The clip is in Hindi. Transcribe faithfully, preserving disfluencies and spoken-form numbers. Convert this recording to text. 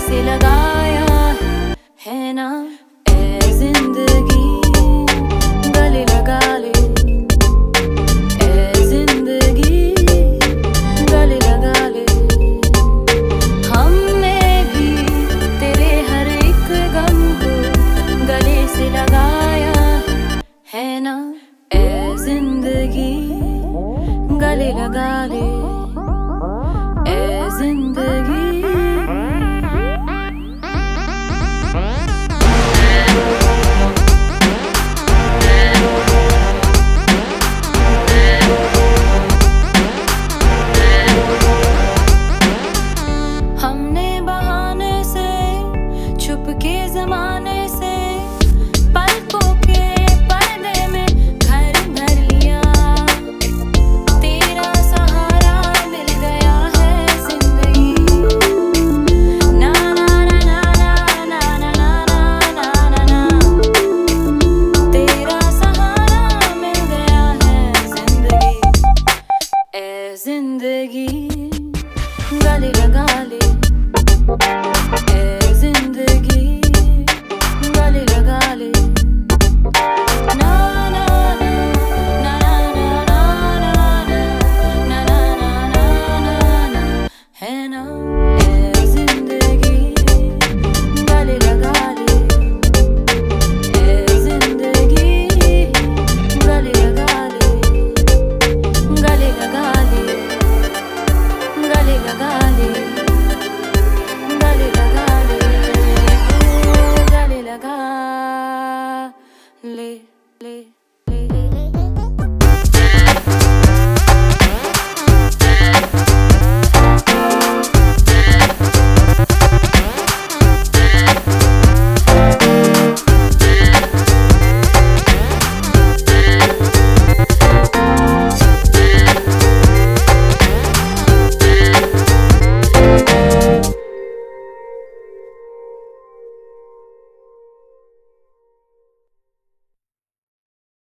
से लगाया है ना। ए जिंदगी गले लगा ले, ए जिंदगी गले लगा ले। हमने भी तेरे हर एक गम को गले से लगाया है ना। ए जिंदगी गले लगा ले, ए जिंदगी। हमने बहाने से छुप के जमाने से पलकों के पर्दे में घर भर लिया। तेरा सहारा मिल गया है जिंदगी। ना ना ना ना ना ना ना ना ना ना। तेरा सहारा मिल गया है जिंदगी। ए जिंदगी गले लगा ले, ए जिंदगी गले लगा ले। ना ना ना ना ना ना ना ना ना ना ना ना है ना। ए जिंदगी गले लगा ले, ए जिंदगी गले लगा ले, गले लगा ले, गले लगा ले, गले लगा ले, गले लगा ले ले।